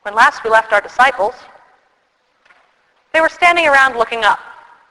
When last we left our disciples, they were standing around looking up.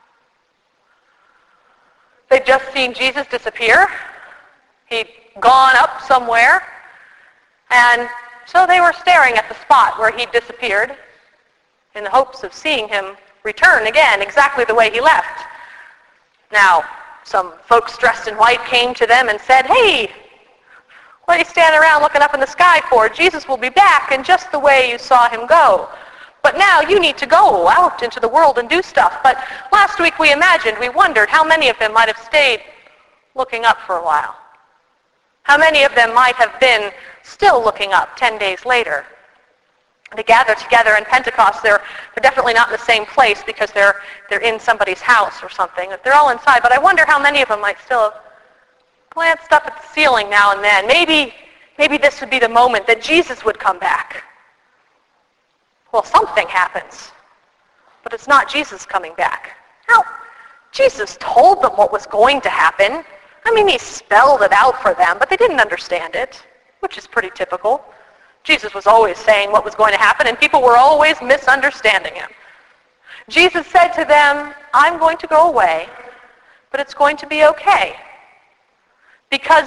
They'd just seen Jesus disappear. He'd gone up somewhere. And so they were staring at the spot where he'd disappeared in the hopes of seeing him return again exactly the way he left. Now, some folks dressed in white came to them and said, "Hey, what are you standing around looking up in the sky for? Jesus will be back in just the way you saw him go. But now you need to go out into the world and do stuff." But last week we wondered how many of them might have stayed looking up for a while. How many of them might have been still looking up 10 days later. They gather together in Pentecost. They're definitely not in the same place because they're in somebody's house or something. They're all inside, but I wonder how many of them might still have glanced up at the ceiling now and then. Maybe this would be the moment that Jesus would come back. Well, something happens, but it's not Jesus coming back. Now, Jesus told them what was going to happen. I mean, he spelled it out for them, but they didn't understand it, which is pretty typical. Jesus was always saying what was going to happen, and people were always misunderstanding him. Jesus said to them, "I'm going to go away, but it's going to be okay. Because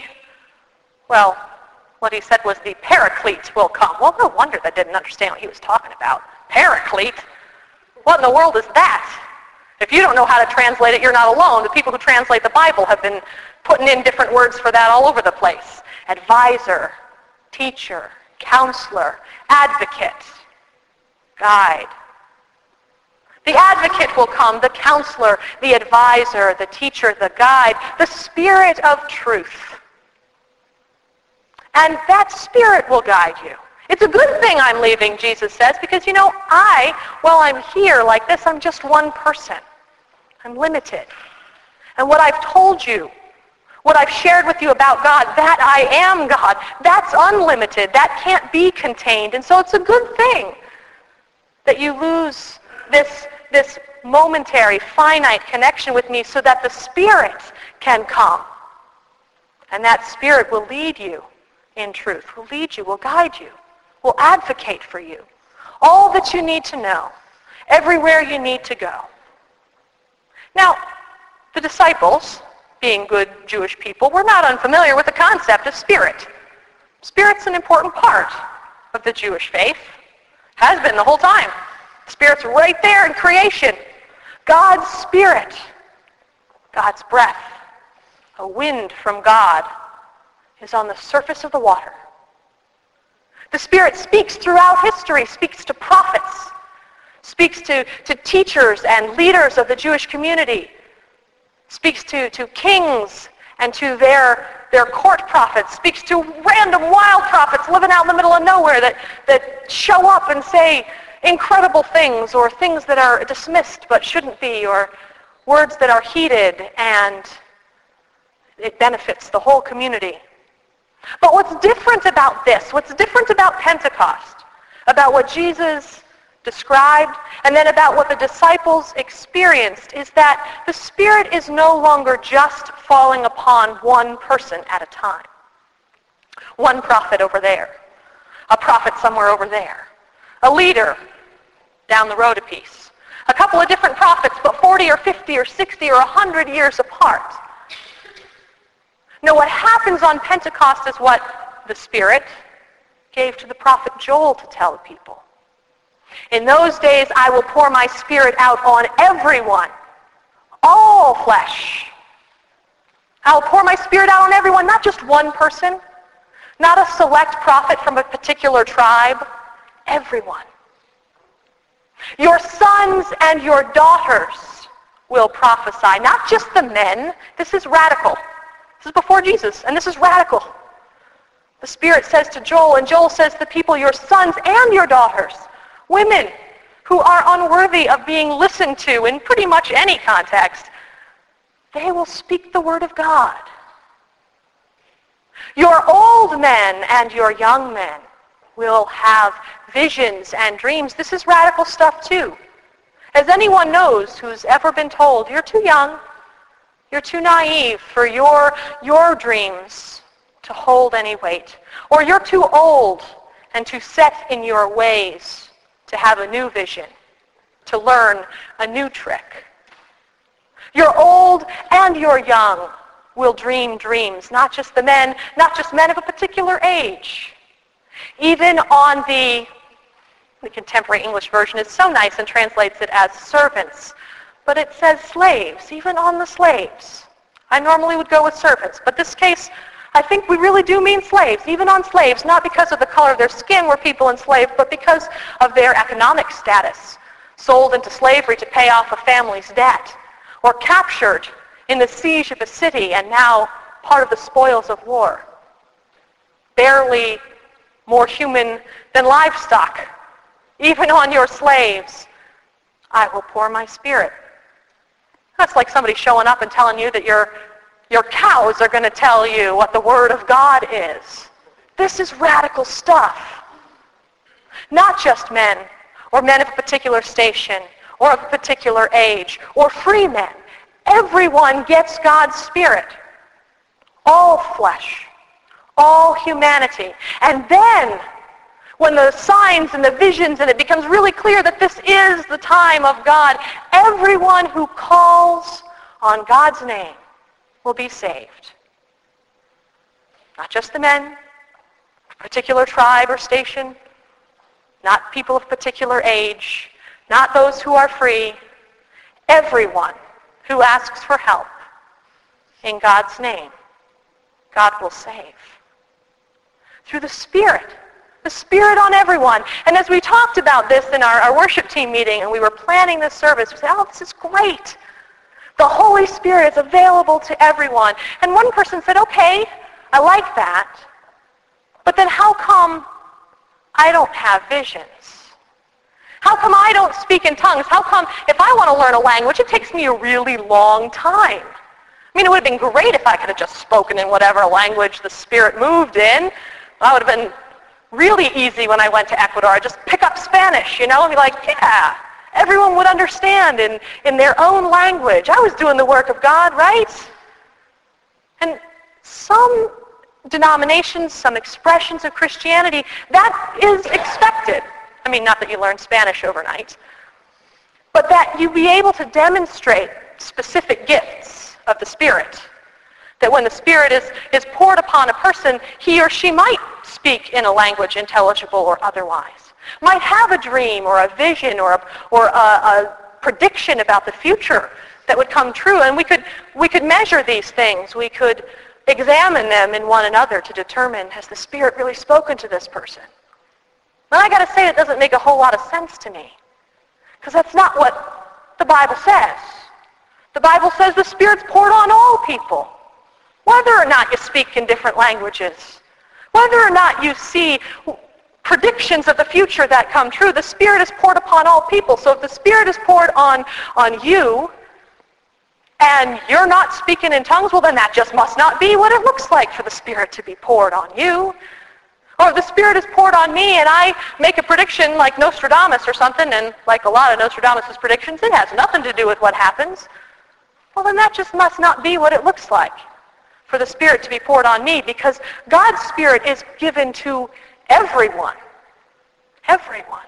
what he said was the Paraclete will come." Well, no wonder they didn't understand what he was talking about. Paraclete? What in the world is that? If you don't know how to translate it, you're not alone. The people who translate the Bible have been putting in different words for that all over the place. Advisor, teacher, counselor, advocate, guide. The advocate will come, the counselor, the advisor, the teacher, the guide, the Spirit of truth. And that Spirit will guide you. It's a good thing I'm leaving, Jesus says, because, while I'm here like this, I'm just one person. I'm limited. And what I've told you, what I've shared with you about God, that I am God, that's unlimited. That can't be contained. And so it's a good thing that you lose this momentary, finite connection with me so that the Spirit can come. And that Spirit will lead you in truth, will lead you, will guide you, will advocate for you. All that you need to know, everywhere you need to go. Now, the disciples, being good Jewish people, were not unfamiliar with the concept of spirit. Spirit's an important part of the Jewish faith. Has been the whole time. Spirit's right there in creation. God's Spirit, God's breath, a wind from God, is on the surface of the water. The Spirit speaks throughout history, speaks to prophets, speaks to teachers and leaders of the Jewish community, speaks to kings and to their court prophets, speaks to random wild prophets living out in the middle of nowhere that show up and say incredible things, or things that are dismissed but shouldn't be, or words that are heeded, and it benefits the whole community. But what's different about this, what's different about Pentecost, about what Jesus described, and then about what the disciples experienced, is that the Spirit is no longer just falling upon one person at a time. One prophet over there, a prophet somewhere over there, a leader down the road a piece, a couple of different prophets, but 40 or 50 or 60 or 100 years apart. No, what happens on Pentecost is what the Spirit gave to the prophet Joel to tell the people. In those days I will pour my Spirit out on everyone, all flesh. I'll pour my Spirit out on everyone, not just one person, not a select prophet from a particular tribe, everyone. Your sons and your daughters will prophesy, not just the men. This is radical. This is before Jesus, and this is radical. The Spirit says to Joel, and Joel says to the people, your sons and your daughters, women who are unworthy of being listened to in pretty much any context, they will speak the word of God. Your old men and your young men will have visions and dreams. This is radical stuff too. As anyone knows who's ever been told, you're too young, you're too naive for your dreams to hold any weight. Or you're too old and to set in your ways, to have a new vision, to learn a new trick. Your old and your young will dream dreams, not just men of a particular age. Even on the contemporary English version is so nice and translates it as servants, but it says slaves, even on the slaves. I normally would go with servants, but this case, I think we really do mean slaves, even on slaves, not because of the color of their skin were people enslaved, but because of their economic status, sold into slavery to pay off a family's debt, or captured in the siege of a city and now part of the spoils of war. Barely more human than livestock. Even on your slaves, I will pour my Spirit. That's like somebody showing up and telling you that your cows are going to tell you what the Word of God is. This is radical stuff. Not just men, or men of a particular station, or of a particular age, or free men. Everyone gets God's Spirit. All flesh. All humanity. And then, when the signs and the visions, and it becomes really clear that this is the time of God, everyone who calls on God's name will be saved. Not just the men, a particular tribe or station, not people of particular age, not those who are free. Everyone who asks for help in God's name, God will save. Through the Spirit on everyone. And as we talked about this in our worship team meeting and we were planning this service, we said, oh, this is great. The Holy Spirit is available to everyone. And one person said, okay, I like that. But then how come I don't have visions? How come I don't speak in tongues? How come if I want to learn a language, it takes me a really long time? I mean, it would have been great if I could have just spoken in whatever language the Spirit moved in. That would have been really easy when I went to Ecuador. I'd just pick up Spanish, and be like, yeah, everyone would understand in their own language. I was doing the work of God, right? And some denominations, some expressions of Christianity, that is expected. I mean, not that you learn Spanish overnight, but that you be able to demonstrate specific gifts of the Spirit. That when the Spirit is poured upon a person, he or she might speak in a language intelligible or otherwise. Might have a dream or a vision or a prediction about the future that would come true. And we could measure these things. We could examine them in one another to determine, has the Spirit really spoken to this person? And I got to say, it doesn't make a whole lot of sense to me. Because that's not what the Bible says. The Bible says the Spirit's poured on all people. Whether or not you speak in different languages, whether or not you see predictions of the future that come true, the Spirit is poured upon all people. So if the Spirit is poured on you, and you're not speaking in tongues, well then that just must not be what it looks like for the Spirit to be poured on you. Or if the Spirit is poured on me and I make a prediction like Nostradamus or something, and like a lot of Nostradamus' predictions, it has nothing to do with what happens, well then that just must not be what it looks like for the Spirit to be poured on me, because God's Spirit is given to everyone. Everyone.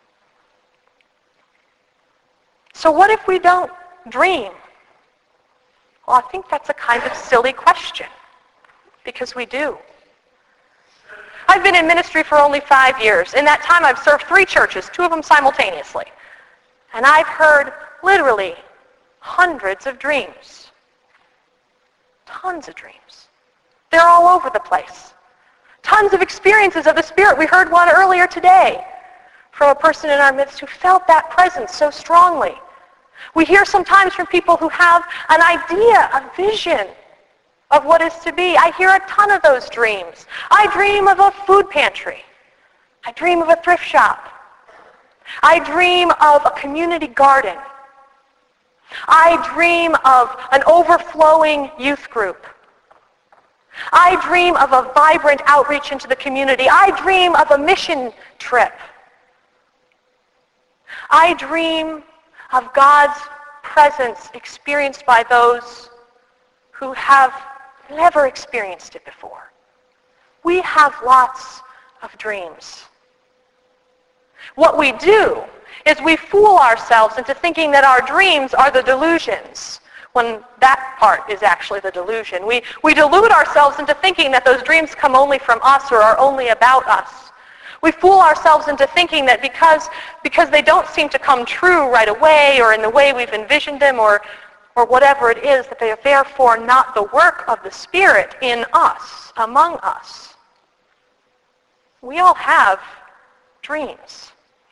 So what if we don't dream? Well, I think that's a kind of silly question, because we do. I've been in ministry for only 5 years. In that time, I've served 3 churches, 2 of them simultaneously. And I've heard literally hundreds of dreams. Tons of dreams. They're all over the place. Tons of experiences of the Spirit. We heard one earlier today from a person in our midst who felt that presence so strongly. We hear sometimes from people who have an idea, a vision of what is to be. I hear a ton of those dreams. I dream of a food pantry. I dream of a thrift shop. I dream of a community garden. I dream of an overflowing youth group. I dream of a vibrant outreach into the community. I dream of a mission trip. I dream of God's presence experienced by those who have never experienced it before. We have lots of dreams. What we do is we fool ourselves into thinking that our dreams are the delusions, when that part is actually the delusion. We delude ourselves into thinking that those dreams come only from us or are only about us. We fool ourselves into thinking that because they don't seem to come true right away or in the way we've envisioned them or whatever it is, that they are therefore not the work of the Spirit in us, among us. We all have dreams.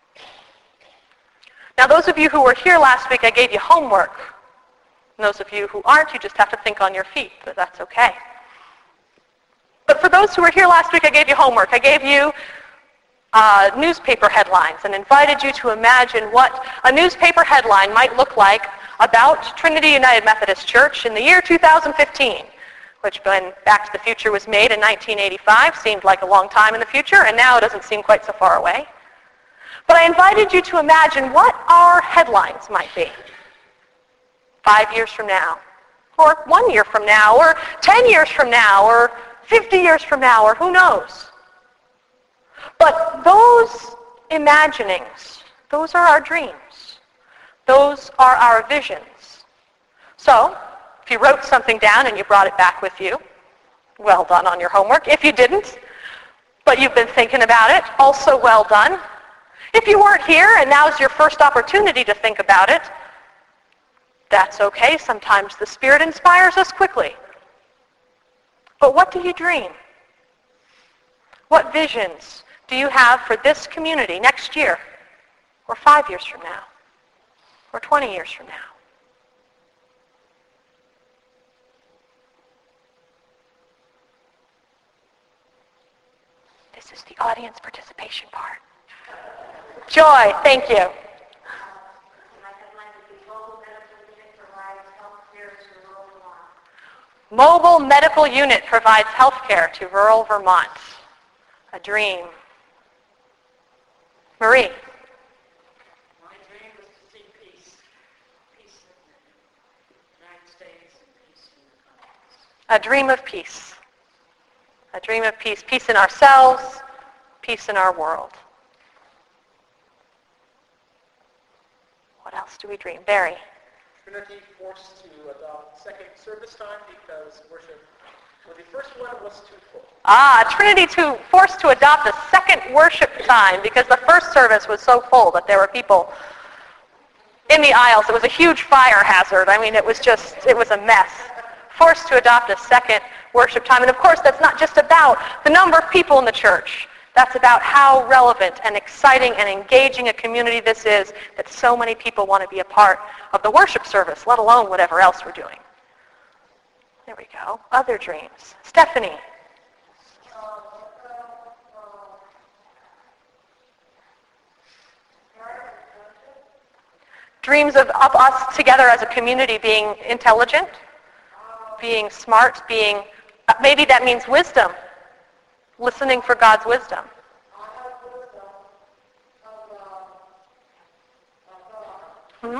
Now, those of you who were here last week, I gave you homework. And those of you who aren't, you just have to think on your feet, but that's okay. But for those who were here last week, I gave you homework. I gave you newspaper headlines and invited you to imagine what a newspaper headline might look like about Trinity United Methodist Church in the year 2015, which when Back to the Future was made in 1985 seemed like a long time in the future, and now it doesn't seem quite so far away. But I invited you to imagine what our headlines might be 5 years from now, or 1 year from now, or 10 years from now, or 50 years from now, or who knows. But those imaginings, those are our dreams. Those are our visions. So, if you wrote something down and you brought it back with you, well done on your homework. If you didn't, but you've been thinking about it, also well done. If you weren't here and now's your first opportunity to think about it, that's okay. Sometimes the Spirit inspires us quickly. But what do you dream? What visions do you have for this community next year, or 5 years from now, or 20 years from now? This is the audience participation part. Joy, thank you. Mobile medical unit provides health care to rural Vermont. A dream. Marie. My dream is to see peace. Peace in the United States and peace in the countries. A dream of peace. A dream of peace. Peace in ourselves, peace in our world. What else do we dream? Barry. Trinity forced to adopt second service time because worship, well, the first one was too full. Trinity forced to adopt a second worship time because the first service was so full that there were people in the aisles. It was a huge fire hazard. I mean, it was a mess. Forced to adopt a second worship time. And of course, that's not just about the number of people in the church. That's about how relevant and exciting and engaging a community this is, that so many people want to be a part of the worship service, let alone whatever else we're doing. There we go. Other dreams. Stephanie. Dreams of us together as a community being intelligent, being smart, being, maybe that means wisdom. Listening for God's wisdom. Mm-hmm.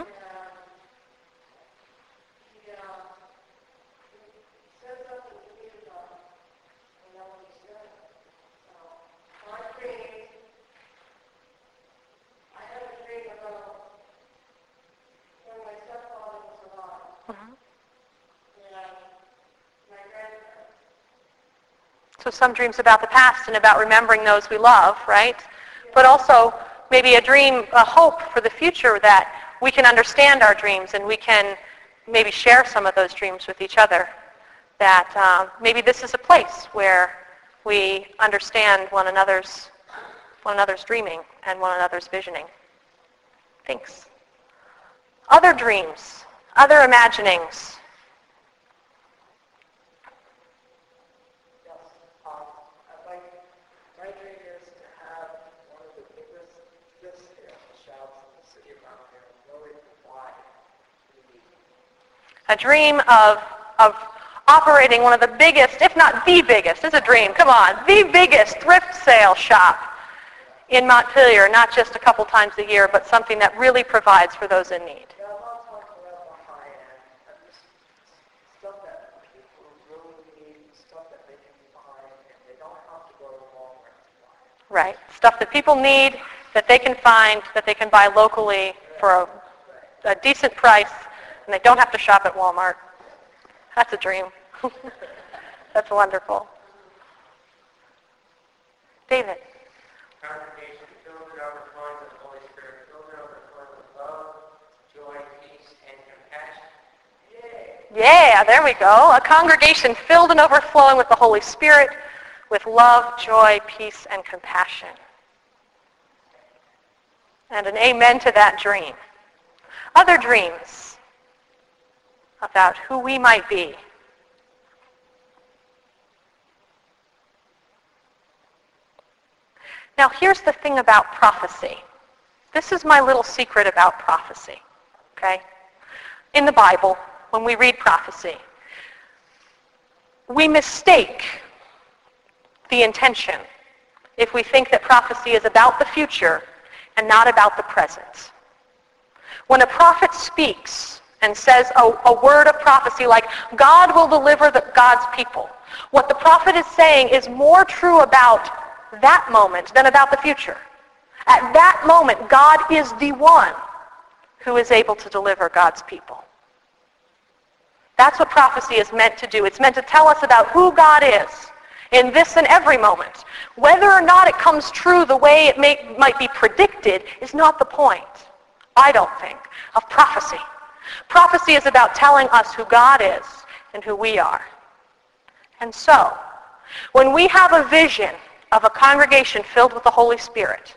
So some dreams about the past and about remembering those we love, right? But also maybe a dream, a hope for the future that we can understand our dreams and we can maybe share some of those dreams with each other. That maybe this is a place where we understand one another's dreaming and one another's visioning. Thanks. Other dreams, other imaginings. My dream is to have one of the biggest fish shouts in the city of Mount Airy, knowing why we need it. A dream of operating one of the biggest, if not the biggest, it's a dream, come on, the biggest thrift sale shop in Montpelier, not just a couple times a year, but something that really provides for those in need. Yeah, a lot of times we're at the high end, and this stuff that people really need, stuff that they can find, and they don't have to go to Walmart to buy. Right. Stuff that people need that they can find, that they can buy locally for a decent price, and they don't have to shop at Walmart. That's a dream. That's wonderful. David. Congregation filled and overflowing with the Holy Spirit, filled and overflowing with love, joy, peace, and compassion. Yay! Yeah, there we go. A congregation filled and overflowing with the Holy Spirit, with love, joy, peace, and compassion. And an amen to that dream. Other dreams about who we might be. Now here's the thing about prophecy. This is my little secret about prophecy. Okay? In the Bible, when we read prophecy, we mistake the intention if we think that prophecy is about the future and not about the present. When a prophet speaks and says a word of prophecy like, God will deliver God's people, what the prophet is saying is more true about that moment than about the future. At that moment, God is the one who is able to deliver God's people. That's what prophecy is meant to do. It's meant to tell us about who God is in this and every moment. Whether or not it comes true the way it might be predicted is not the point, I don't think, of prophecy. Prophecy is about telling us who God is and who we are. And so, when we have a vision of a congregation filled with the Holy Spirit,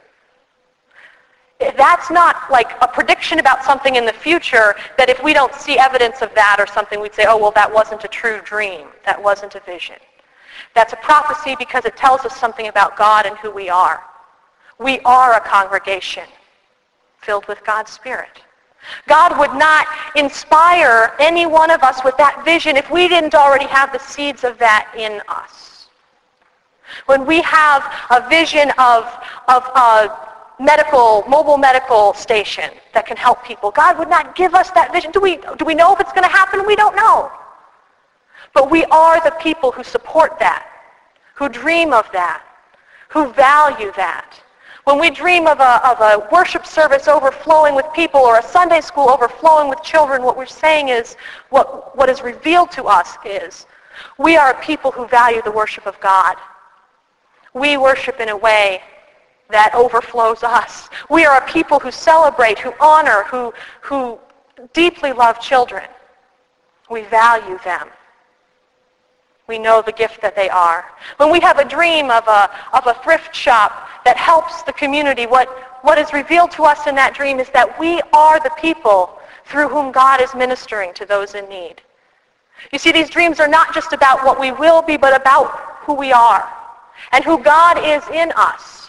that's not like a prediction about something in the future that if we don't see evidence of that or something, we'd say, oh, well, that wasn't a true dream. That wasn't a vision. That's a prophecy because it tells us something about God and who we are. We are a congregation filled with God's Spirit. God would not inspire any one of us with that vision if we didn't already have the seeds of that in us. When we have a vision of a mobile medical station that can help people, God would not give us that vision. Do we know if it's going to happen? We don't know. But we are the people who support that, who dream of that, who value that. When we dream of a worship service overflowing with people or a Sunday school overflowing with children, what we're saying is, what is revealed to us is, we are a people who value the worship of God. We worship in a way that overflows us. We are a people who celebrate, who honor, who deeply love children. We value them. We know the gift that they are. When we have a dream of a thrift shop that helps the community, what is revealed to us in that dream is that we are the people through whom God is ministering to those in need. You see, these dreams are not just about what we will be, but about who we are and who God is in us.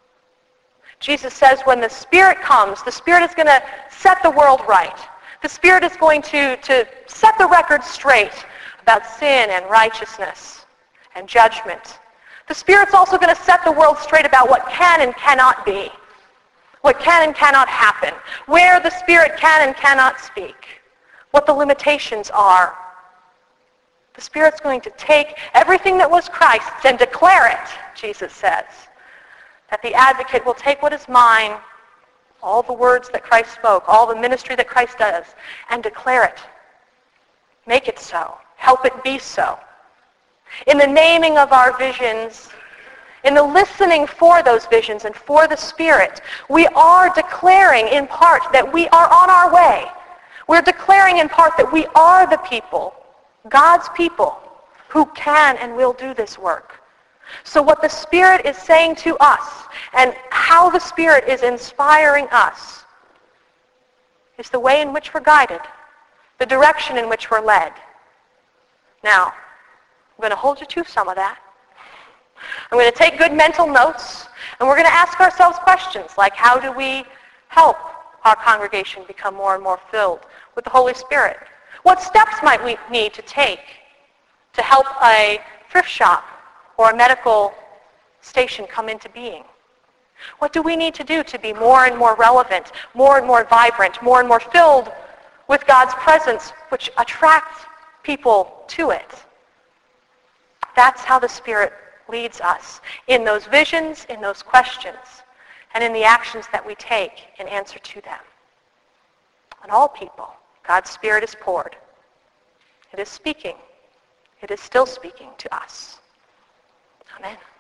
Jesus says when the Spirit comes, the Spirit is going to set the world right. The Spirit is going to set the record straight about sin and righteousness and judgment. The Spirit's also going to set the world straight about what can and cannot be, what can and cannot happen, where the Spirit can and cannot speak, what the limitations are. The Spirit's going to take everything that was Christ's and declare it, Jesus says. That the advocate will take what is mine, all the words that Christ spoke, all the ministry that Christ does, and declare it. Make it so. Help it be so. In the naming of our visions, in the listening for those visions and for the Spirit, we are declaring in part that we are on our way. We're declaring in part that we are the people, God's people, who can and will do this work. So what the Spirit is saying to us and how the Spirit is inspiring us is the way in which we're guided, the direction in which we're led. Now, I'm going to hold you to some of that. I'm going to take good mental notes, and we're going to ask ourselves questions like, how do we help our congregation become more and more filled with the Holy Spirit? What steps might we need to take to help a thrift shop or a medical station come into being? What do we need to do to be more and more relevant, more and more vibrant, more and more filled with God's presence, which attracts people to it? That's how the Spirit leads us in those visions, in those questions, and in the actions that we take in answer to them. On all people, God's Spirit is poured. It is speaking. It is still speaking to us. Amen.